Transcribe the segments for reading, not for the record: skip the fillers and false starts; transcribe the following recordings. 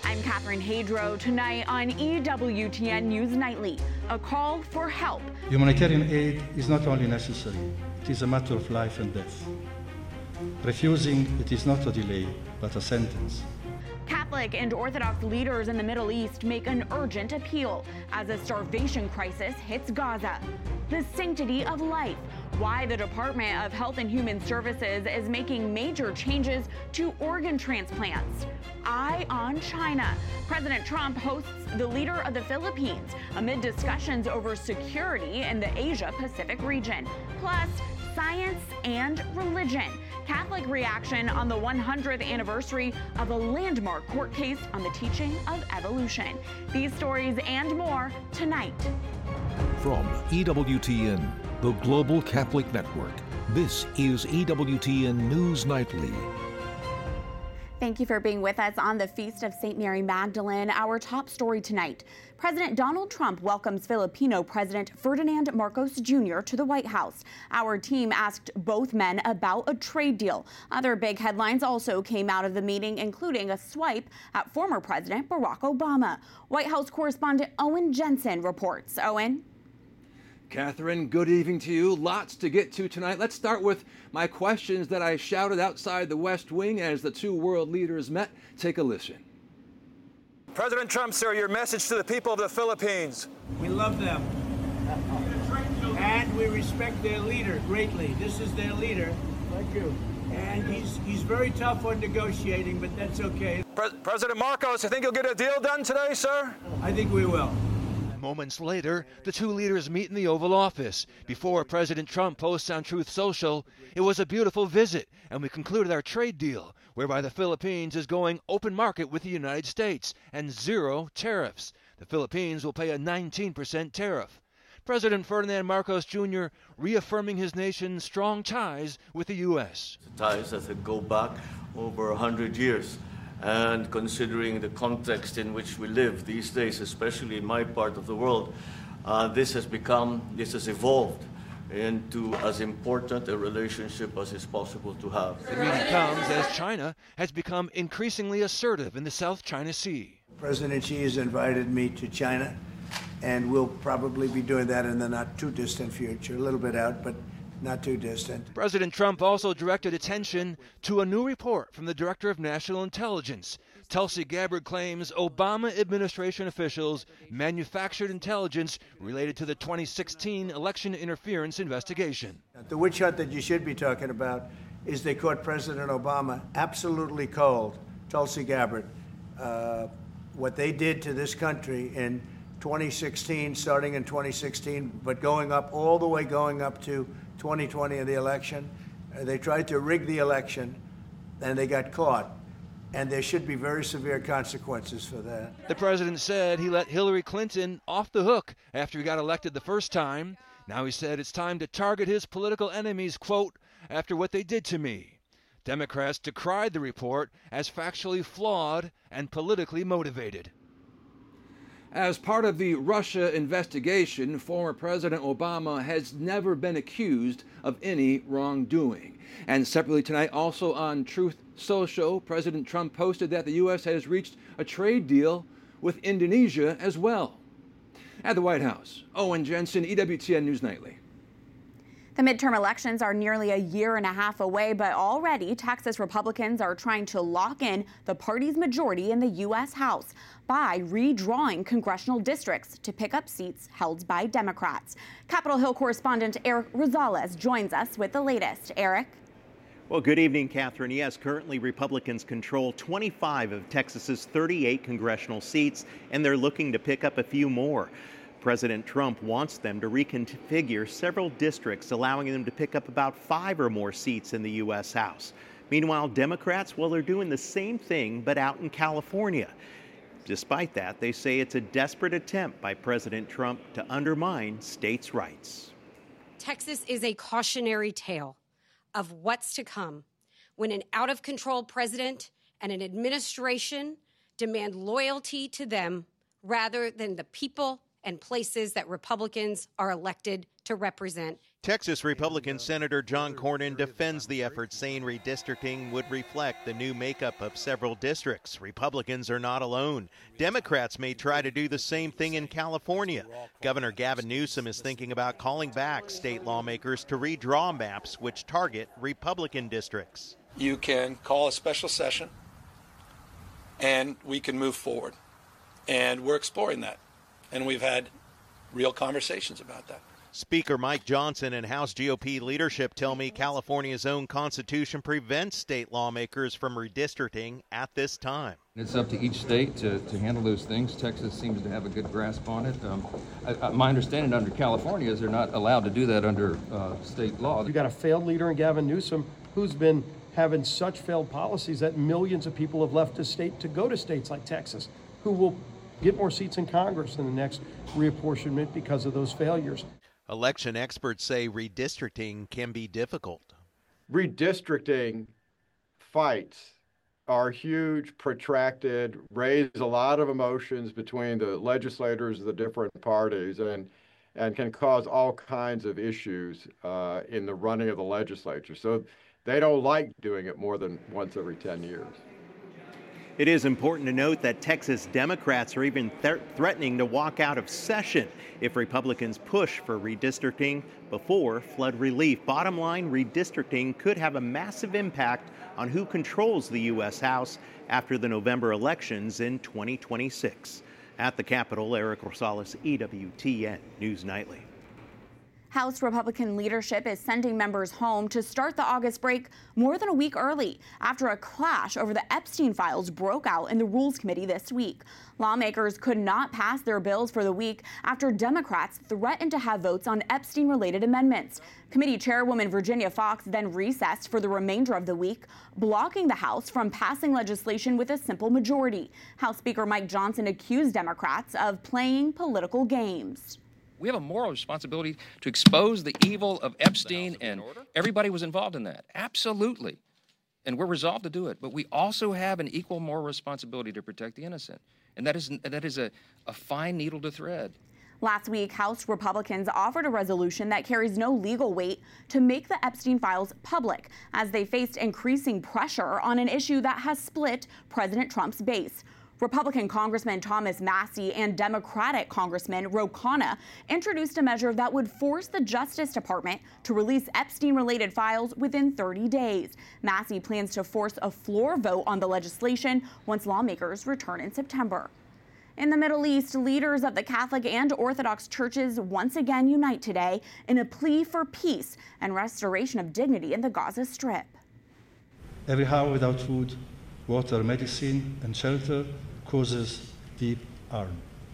I'm Catherine Hadro. Tonight on EWTN News Nightly, a call for help. Humanitarian aid is not only necessary, it is a matter of life and death. Refusing it is not a delay, but a sentence. Catholic and Orthodox leaders in the Middle East make an urgent appeal as a starvation crisis hits Gaza. The sanctity of life. Why the Department of Health and Human Services is making major changes to organ transplants. Eye on China. President Trump hosts the leader of the Philippines amid discussions over security in the Asia-Pacific region. Plus, science and religion. Catholic reaction on the 100th anniversary of a landmark court case on the teaching of evolution. These stories and more tonight. From EWTN, the Global Catholic Network, this is EWTN News Nightly. Thank you for being with us on the Feast of St. Mary Magdalene. Our top story tonight. President Donald Trump welcomes Filipino President Ferdinand Marcos Jr. to the White House. Our team asked both men about a trade deal. Other big headlines also came out of the meeting, including a swipe at former President Barack Obama. White House correspondent Owen Jensen reports. Owen? Catherine, good evening to you. Lots to get to tonight. Let's start with my questions that I shouted outside the West Wing as the two world leaders met. Take a listen. President Trump, sir, your message to the people of the Philippines. We love them. And we respect their leader greatly. This is their leader. Thank you. And he's very tough on negotiating, but that's okay. President Marcos, you think you'll get a deal done today, sir? I think we will. Moments later, the two leaders meet in the Oval Office. Before President Trump posts on Truth Social, it was a beautiful visit, and we concluded our trade deal, whereby the Philippines is going open market with the United States and zero tariffs. The Philippines will pay a 19% tariff. President Ferdinand Marcos Jr. reaffirming his nation's strong ties with the U.S. Ties that go back over 100 years. And considering the context in which we live these days, especially in my part of the world, this has evolved into as important a relationship as is possible to have. The meeting comes as China has become increasingly assertive in the South China Sea. President Xi has invited me to China, and we'll probably be doing that in the not too distant future, a little bit out, but not too distant. President Trump also directed attention to a new report from the Director of National Intelligence. Tulsi Gabbard claims Obama administration officials manufactured intelligence related to the 2016 election interference investigation. The witch hunt that you should be talking about is they caught President Obama absolutely cold, Tulsi Gabbard. What they did to this country in 2016, starting in 2016, but going up to 2020 in the election. They tried to rig the election, and they got caught. And there should be very severe consequences for that. The president said he let Hillary Clinton off the hook after he got elected the first time. Now he said it's time to target his political enemies, quote, after what they did to me. Democrats decried the report as factually flawed and politically motivated. As part of the Russia investigation, former President Obama has never been accused of any wrongdoing. And separately tonight, also on Truth Social, President Trump posted that the U.S. has reached a trade deal with Indonesia as well. At the White House, Owen Jensen, EWTN News Nightly. The midterm elections are nearly a year and a half away, but already Texas Republicans are trying to lock in the party's majority in the U.S. House by redrawing congressional districts to pick up seats held by Democrats. Capitol Hill correspondent Eric Rosales joins us with the latest. Eric? Well, good evening, Catherine. Yes, currently Republicans control 25 of Texas's 38 congressional seats, and they're looking to pick up a few more. President Trump wants them to reconfigure several districts, allowing them to pick up about 5 or more seats in the U.S. House. Meanwhile, Democrats, well, they're doing the same thing, but out in California. Despite that, they say it's a desperate attempt by President Trump to undermine states' rights. Texas is a cautionary tale of what's to come when an out-of-control president and an administration demand loyalty to them rather than the people and places that Republicans are elected to represent. Texas Republican Senator John Cornyn defends the effort, saying redistricting would reflect the new makeup of several districts. Republicans are not alone. Democrats may try to do the same thing in California. Governor Gavin Newsom is thinking about calling back state lawmakers to redraw maps which target Republican districts. You can call a special session and we can move forward. And we're exploring that. And we've had real conversations about that. Speaker Mike Johnson and House GOP leadership tell me California's own constitution prevents state lawmakers from redistricting at this time. It's up to each state to handle those things. Texas seems to have a good grasp on it. My understanding under California is they're not allowed to do that under state law. You've got a failed leader in Gavin Newsom who's been having such failed policies that millions of people have left the state to go to states like Texas, who will get more seats in Congress in the next reapportionment because of those failures. Election experts say redistricting can be difficult. Redistricting fights are huge, protracted, raise a lot of emotions between the legislators of the different parties, and can cause all kinds of issues in the running of the legislature. So they don't like doing it more than once every 10 years. It is important to note that Texas Democrats are even threatening to walk out of session if Republicans push for redistricting before flood relief. Bottom line, redistricting could have a massive impact on who controls the U.S. House after the November elections in 2026. At the Capitol, Eric Rosales, EWTN News Nightly. House Republican leadership is sending members home to start the August break more than a week early after a clash over the Epstein files broke out in the Rules Committee this week. Lawmakers could not pass their bills for the week after Democrats threatened to have votes on Epstein-related amendments. Committee Chairwoman Virginia Foxx then recessed for the remainder of the week, blocking the House from passing legislation with a simple majority. House Speaker Mike Johnson accused Democrats of playing political games. We have a moral responsibility to expose the evil of Epstein, and everybody was involved in that. Absolutely. And we're resolved to do it. But we also have an equal moral responsibility to protect the innocent. And that is a fine needle to thread. Last week, House Republicans offered a resolution that carries no legal weight to make the Epstein files public as they faced increasing pressure on an issue that has split President Trump's base. Republican Congressman Thomas Massie and Democratic Congressman Ro Khanna introduced a measure that would force the Justice Department to release Epstein-related files within 30 days. Massie plans to force a floor vote on the legislation once lawmakers return in September. In the Middle East, leaders of the Catholic and Orthodox churches once again unite today in a plea for peace and restoration of dignity in the Gaza Strip. Every hour without food, water, medicine, and shelter causes deep harm.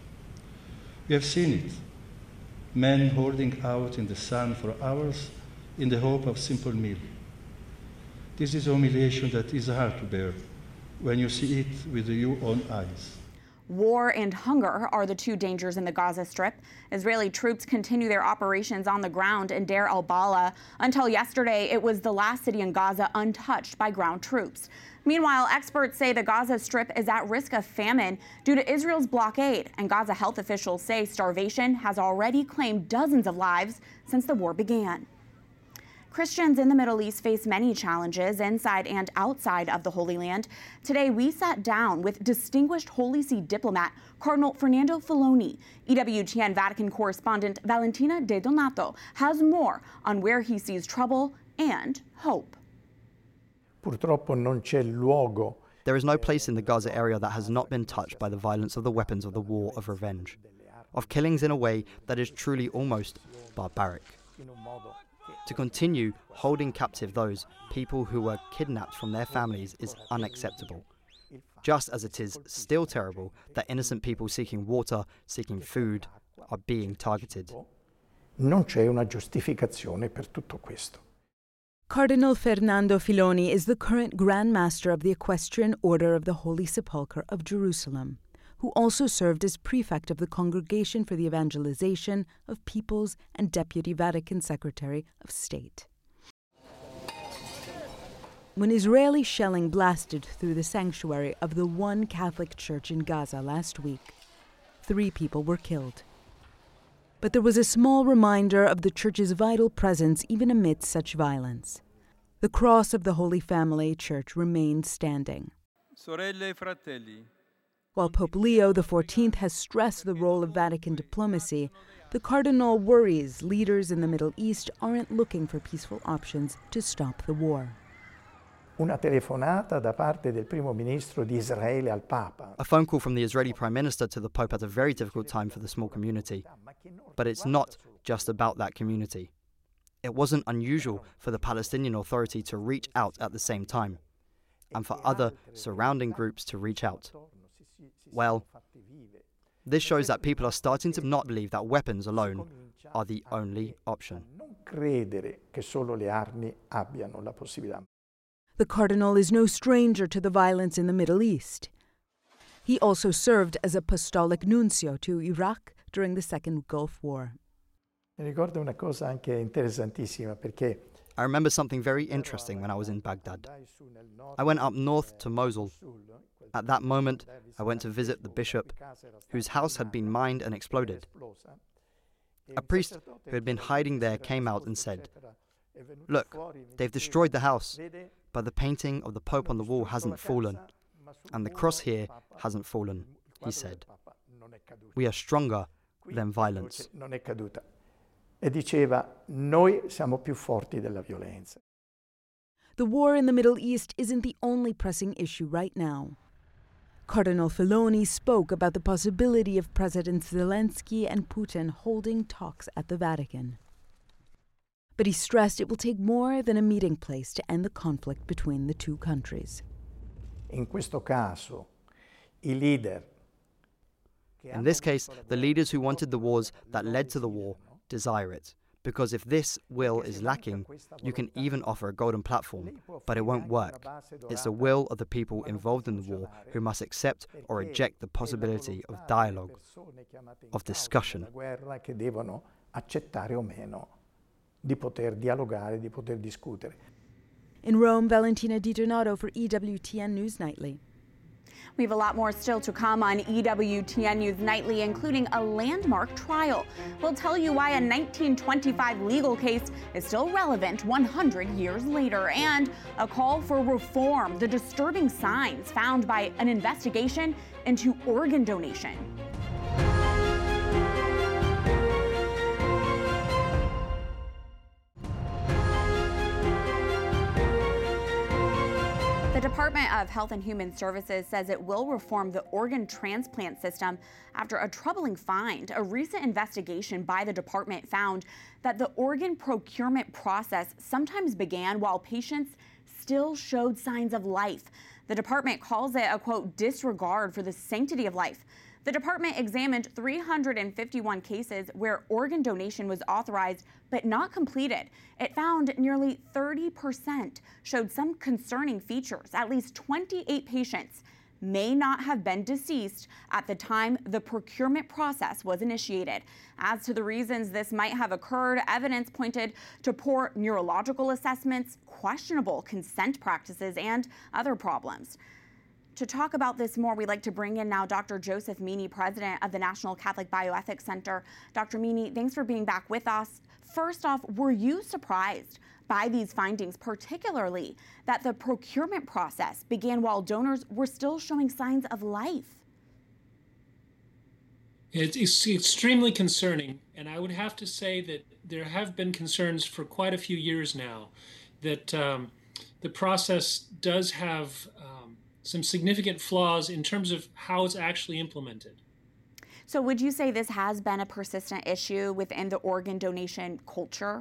We have seen it. Men holding out in the sun for hours in the hope of simple meal. This is a humiliation that is hard to bear when you see it with your own eyes. War and hunger are the two dangers in the Gaza Strip. Israeli troops continue their operations on the ground in Deir al-Balah. Until yesterday, it was the last city in Gaza untouched by ground troops. Meanwhile, experts say the Gaza Strip is at risk of famine due to Israel's blockade, and Gaza health officials say starvation has already claimed dozens of lives since the war began. Christians in the Middle East face many challenges inside and outside of the Holy Land. Today, we sat down with distinguished Holy See diplomat Cardinal Fernando Filoni. EWTN Vatican correspondent Valentina De Donato has more on where he sees trouble and hope. There is no place in the Gaza area that has not been touched by the violence of the weapons of the war of revenge, of killings in a way that is truly almost barbaric. To continue holding captive those people who were kidnapped from their families is unacceptable, just as it is still terrible that innocent people seeking water, seeking food, are being targeted. Non c'è una giustificazione per tutto questo. Cardinal Fernando Filoni is the current Grand Master of the Equestrian Order of the Holy Sepulchre of Jerusalem, who also served as prefect of the Congregation for the Evangelization of Peoples and Deputy Vatican Secretary of State. When Israeli shelling blasted through the sanctuary of the one Catholic church in Gaza last week, 3 people were killed, But there was a small reminder of the Church's vital presence even amidst such violence. The cross of the Holy Family Church remained standing. Sorelle e fratelli. While Pope Leo XIV has stressed the role of Vatican diplomacy, the Cardinal worries leaders in the Middle East aren't looking for peaceful options to stop the war. Una telefonata da parte del primo ministro di Israele al Papa. A phone call from the Israeli Prime Minister to the Pope at a very difficult time for the small community. But it's not just about that community. It wasn't unusual for the Palestinian Authority to reach out at the same time, and for other surrounding groups to reach out. Well, this shows that people are starting to not believe that weapons alone are the only option. Credere che solo le armi abbiano la possibilità. The Cardinal is no stranger to the violence in the Middle East. He also served as apostolic nuncio to Iraq during the Second Gulf War. Mi ricordo una cosa anche interessantissima perché I remember something very interesting when I was in Baghdad. I went up north to Mosul. At that moment, I went to visit the bishop, whose house had been mined and exploded. A priest who had been hiding there came out and said, "Look, they've destroyed the house, but the painting of the Pope on the wall hasn't fallen, and the cross here hasn't fallen," he said. "We are stronger than violence." E diceva, noi siamo più forti della violenza. The war in the Middle East isn't the only pressing issue right now. Cardinal Filoni spoke about the possibility of Presidents Zelensky and Putin holding talks at the Vatican. But he stressed it will take more than a meeting place to end the conflict between the two countries. In questo caso, I leader. In this case, the leaders who wanted the wars that led to the war desire it. Because if this will is lacking, you can even offer a golden platform, but it won't work. It's the will of the people involved in the war who must accept or reject the possibility of dialogue, of discussion. Che devono accettare o meno di poter dialogare, di poter discutere. In Rome, Valentina Di Donato for EWTN News Nightly. We have a lot more still to come on EWTN News Nightly, including a landmark trial. We'll tell you why a 1925 legal case is still relevant 100 years later, and a call for reform, the disturbing signs found by an investigation into organ donation. The Department of Health and Human Services says it will reform the organ transplant system after a troubling find. A recent investigation by the department found that the organ procurement process sometimes began while patients still showed signs of life. The department calls it a, quote, disregard for the sanctity of life. The department examined 351 cases where organ donation was authorized but not completed. It found nearly 30% showed some concerning features. At least 28 patients may not have been deceased at the time the procurement process was initiated. As to the reasons this might have occurred, evidence pointed to poor neurological assessments, questionable consent practices, and other problems. To talk about this more, we'd like to bring in now Dr. Joseph Meany, president of the National Catholic Bioethics Center. Dr. Meany, thanks for being back with us. First off, were you surprised by these findings, particularly that the procurement process began while donors were still showing signs of life? It's extremely concerning, and I would have to say that there have been concerns for quite a few years now that the process does have some significant flaws in terms of how it's actually implemented. So would you say this has been a persistent issue within the organ donation culture?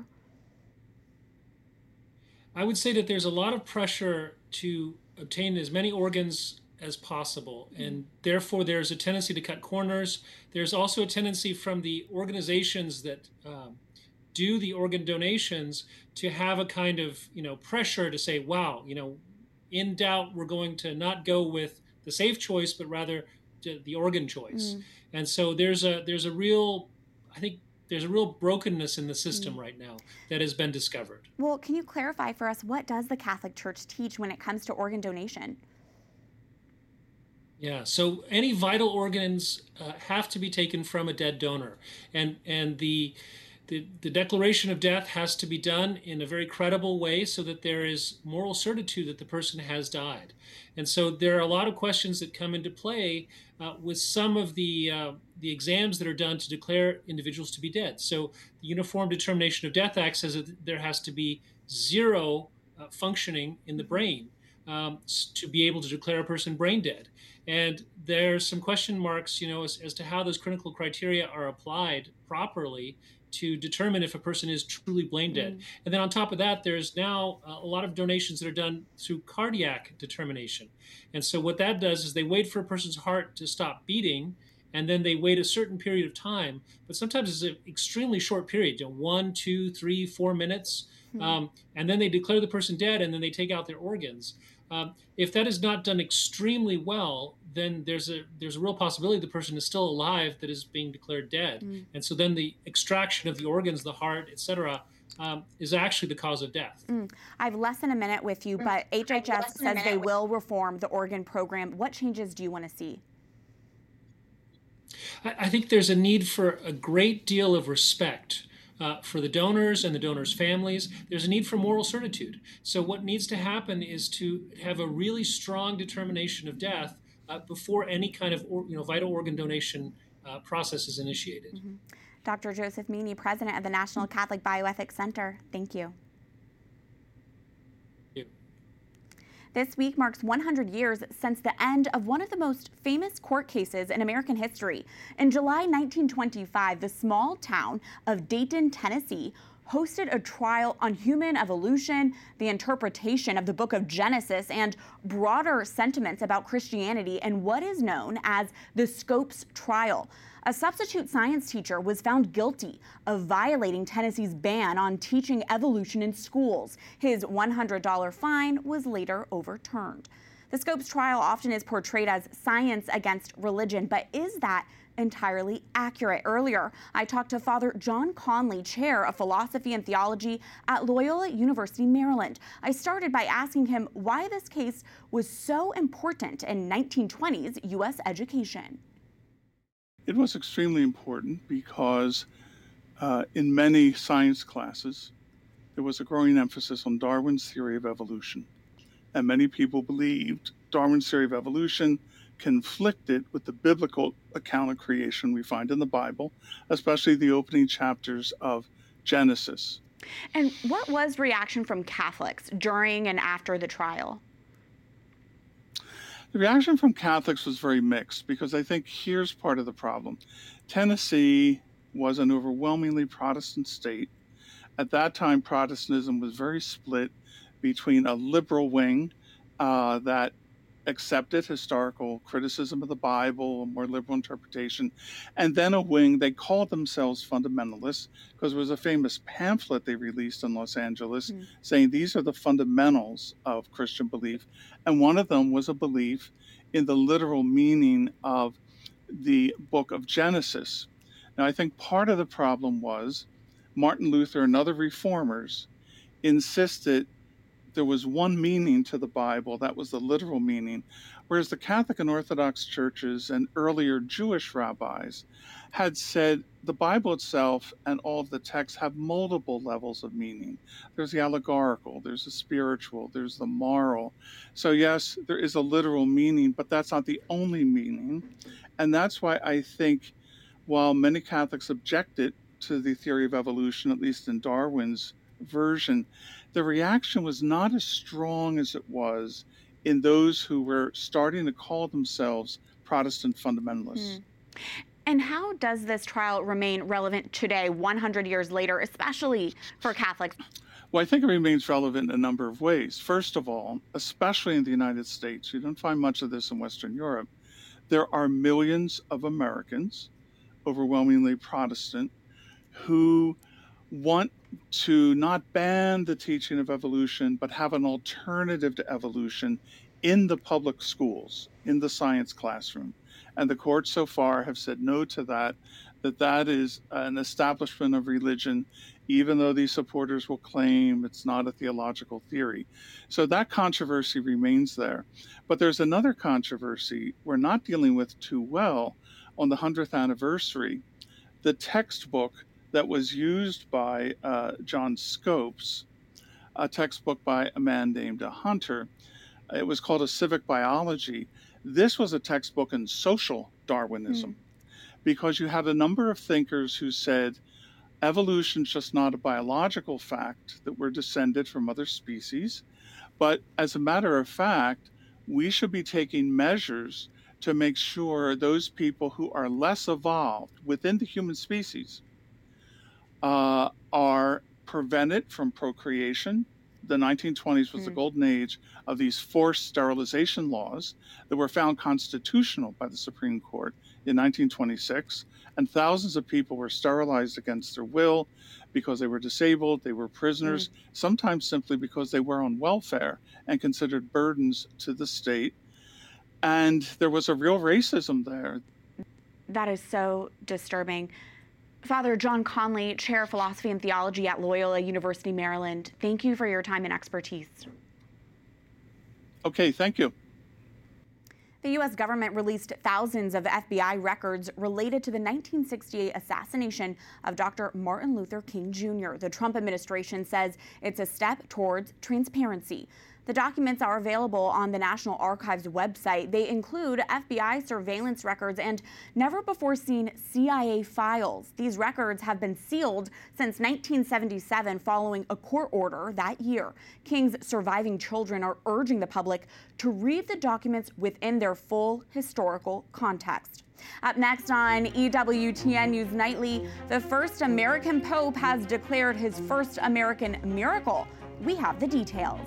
I would say that there's a lot of pressure to obtain as many organs as possible, and therefore there's a tendency to cut corners. There's also a tendency from the organizations that do the organ donations to have a kind of, pressure to say, wow, in doubt, we're going to not go with the safe choice, but rather the organ choice. And so there's a real brokenness in the system right now that has been discovered. Well, can you clarify for us, what does the Catholic Church teach when it comes to organ donation? Yeah, so any vital organs have to be taken from a dead donor, and the declaration of death has to be done in a very credible way so that there is moral certitude that the person has died. And so there are a lot of questions that come into play with some of the exams that are done to declare individuals to be dead. So the Uniform Determination of Death Act says that there has to be zero functioning in the brain to be able to declare a person brain dead. And there's some question marks, as to how those clinical criteria are applied properly to determine if a person is truly brain dead. And then on top of that, there's now a lot of donations that are done through cardiac determination. And so what that does is they wait for a person's heart to stop beating, and then they wait a certain period of time. But sometimes it's an extremely short period, 1, 2, 3, 4 minutes. And then they declare the person dead, and then they take out their organs. If that is not done extremely well, then there's a real possibility the person is still alive that is being declared dead. And so then the extraction of the organs, the heart, etc., is actually the cause of death. I have less than a minute with you, but HHS says they will reform the organ program. What changes do you want to see? I think there's a need for a great deal of respect for the donors and the donors' families. There's a need for moral certitude. So what needs to happen is to have a really strong determination of death before any kind of vital organ donation process is initiated. Dr. Joseph Meany, president of the National Catholic Bioethics Center, thank you. This week marks 100 years since the end of one of the most famous court cases in American history. In July 1925, the small town of Dayton, Tennessee, hosted a trial on human evolution, the interpretation of the book of Genesis, and broader sentiments about Christianity in what is known as the Scopes trial. A substitute science teacher was found guilty of violating Tennessee's ban on teaching evolution in schools. His $100 fine was later overturned. The Scopes trial often is portrayed as science against religion, but is that entirely accurate? Earlier, I talked to Father John Conley, chair of philosophy and theology at Loyola University, Maryland. I started by asking him why this case was so important in 1920s U.S. education. It was extremely important because in many science classes, there was a growing emphasis on Darwin's theory of evolution. And many people believed Darwin's theory of evolution conflicted with the biblical account of creation we find in the Bible, especially the opening chapters of Genesis. And what was reaction from Catholics during and after the trial? The reaction from Catholics was very mixed because I think here's part of the problem. Tennessee was an overwhelmingly Protestant state. At that time, Protestantism was very split between a liberal wing that accepted historical criticism of the Bible, a more liberal interpretation, and then a wing, they called themselves fundamentalists because there was a famous pamphlet they released in Los Angeles saying these are the fundamentals of Christian belief. And one of them was a belief in the literal meaning of the book of Genesis. Now, I think part of the problem was Martin Luther and other reformers insisted there was one meaning to the Bible, that was the literal meaning, whereas the Catholic and Orthodox churches and earlier Jewish rabbis had said the Bible itself and all of the texts have multiple levels of meaning. There's the allegorical, there's the spiritual, there's the moral. So yes, there is a literal meaning, but that's not the only meaning. And that's why I think while many Catholics objected to the theory of evolution, at least in Darwin's version, the reaction was not as strong as it was in those who were starting to call themselves Protestant fundamentalists. And how does this trial remain relevant today, 100 years later, especially for Catholics? Well, I think it remains relevant in a number of ways. First of all, especially in the United States, you don't find much of this in Western Europe, there are millions of Americans, overwhelmingly Protestant, who want to not ban the teaching of evolution, but have an alternative to evolution in the public schools, in the science classroom. And the courts so far have said no to that. that is an establishment of religion, even though these supporters will claim it's not a theological theory. So that controversy remains there. But there's another controversy we're not dealing with too well. On the 100th anniversary, the textbook that was used by John Scopes, a textbook by a man named Hunter, it was called A Civic Biology. This was a textbook in social Darwinism, because you had a number of thinkers who said evolution's just not a biological fact, that we're descended from other species, but as a matter of fact, we should be taking measures to make sure those people who are less evolved within the human species are prevented from procreation. The 1920s was the golden age of these forced sterilization laws that were found constitutional by the Supreme Court in 1926, and thousands of people were sterilized against their will because they were disabled, they were prisoners, sometimes simply because they were on welfare and considered burdens to the state. And there was a real racism there. That is so disturbing. Father John Conley, Chair of Philosophy and Theology at Loyola University, Maryland, thank you for your time and expertise. Okay, thank you. The U.S. government released thousands of FBI records related to the 1968 assassination of Dr. Martin Luther King Jr. The Trump administration says it's a step towards transparency. The documents are available on the National Archives website. They include FBI surveillance records and never-before-seen CIA files. These records have been sealed since 1977 following a court order that year. King's surviving children are urging the public to read the documents within their full historical context. Up next on EWTN News Nightly, the first American Pope has declared his first American miracle. We have the details.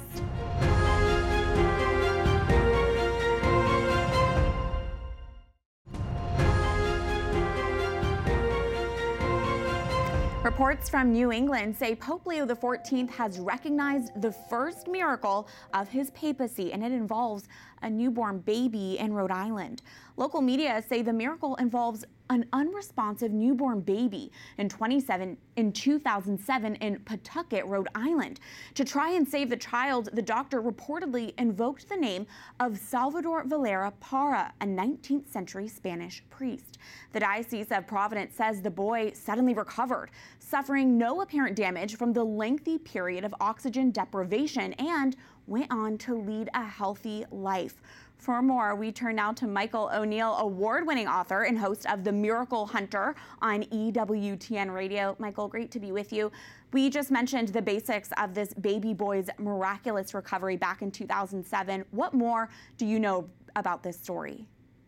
Reports from New England say Pope Leo XIV has recognized the first miracle of his papacy, and it involves a newborn baby in Rhode Island. Local media say the miracle involves an unresponsive newborn baby in 2007 in Pawtucket, Rhode Island. To try and save the child, the doctor reportedly invoked the name of Salvador Valera Parra, a 19th century Spanish priest. The Diocese of Providence says the boy suddenly recovered, suffering no apparent damage from the lengthy period of oxygen deprivation, and went on to lead a healthy life. For more, we turn now to Michael O'Neill, award-winning author and host of The Miracle Hunter on EWTN Radio. Michael, great to be with you. We just mentioned the basics of this baby boy's miraculous recovery back in 2007. What more do you know about this story?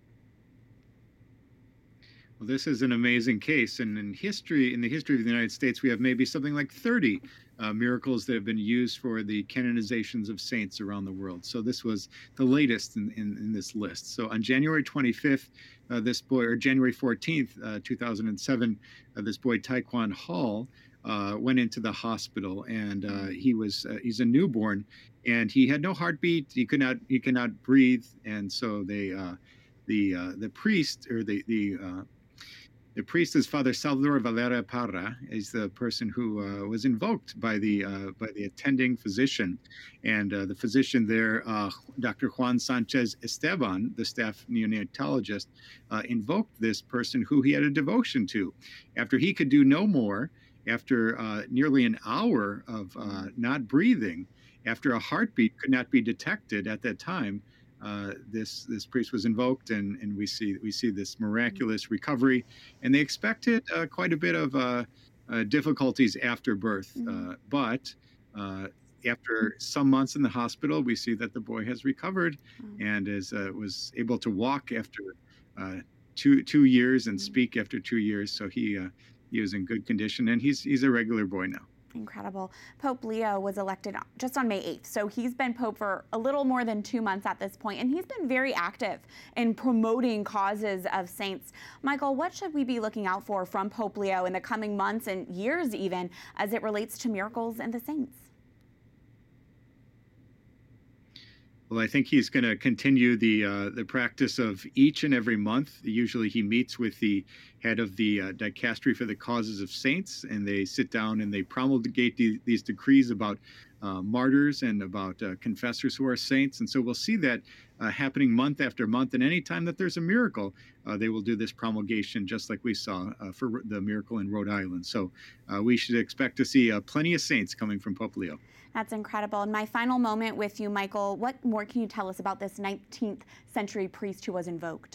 Well, this is an amazing case, and in the history of the United States, we have maybe something like 30 miracles that have been used for the canonizations of saints around the world. So this was the latest in this list. So on January 25th, January 14th, 2007, this boy Taekwon Hall went into the hospital, and he's a newborn, and he had no heartbeat. He could not breathe, and so the priest, or the priest is Father Salvador Valera Parra, is the person who was invoked by the attending physician, and the physician there, Dr. Juan Sanchez Esteban, the staff neonatologist, invoked this person who he had a devotion to. After he could do no more, after nearly an hour of not breathing, after a heartbeat could not be detected at that time, this priest was invoked, and we see this miraculous recovery, and they expected quite a bit of difficulties after birth, but after some months in the hospital, we see that the boy has recovered and was able to walk after 2 years and speak after 2 years. So he is in good condition, and he's a regular boy now. Incredible. Pope Leo was elected just on May 8th, so he's been Pope for a little more than 2 months at this point, and he's been very active in promoting causes of saints. Michael, what should we be looking out for from Pope Leo in the coming months and years even as it relates to miracles and the saints? Well, I think he's going to continue the practice of each and every month. Usually he meets with the head of the dicastery for the causes of saints, and they sit down and they promulgate these decrees about martyrs and about confessors who are saints. And so we'll see that happening month after month. And anytime that there's a miracle, they will do this promulgation, just like we saw for the miracle in Rhode Island. So we should expect to see plenty of saints coming from Pope Leo. That's incredible. And my final moment with you, Michael, what more can you tell us about this 19th century priest who was invoked?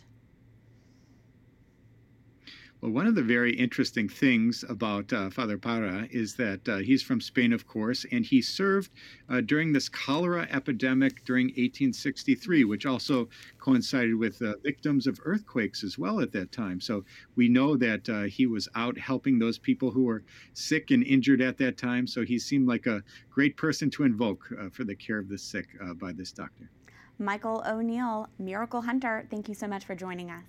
Well, one of the very interesting things about Father Parra is that he's from Spain, of course, and he served during this cholera epidemic during 1863, which also coincided with victims of earthquakes as well at that time. So we know that he was out helping those people who were sick and injured at that time. So he seemed like a great person to invoke for the care of the sick by this doctor. Michael O'Neill, Miracle Hunter, thank you so much for joining us.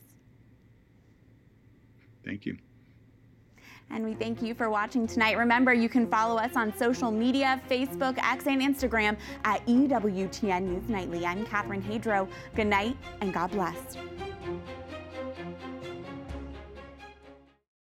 Thank you. And we thank you for watching tonight. Remember, you can follow us on social media, Facebook, X, and Instagram at EWTN News Nightly. I'm Catherine Hadro. Good night, and God bless.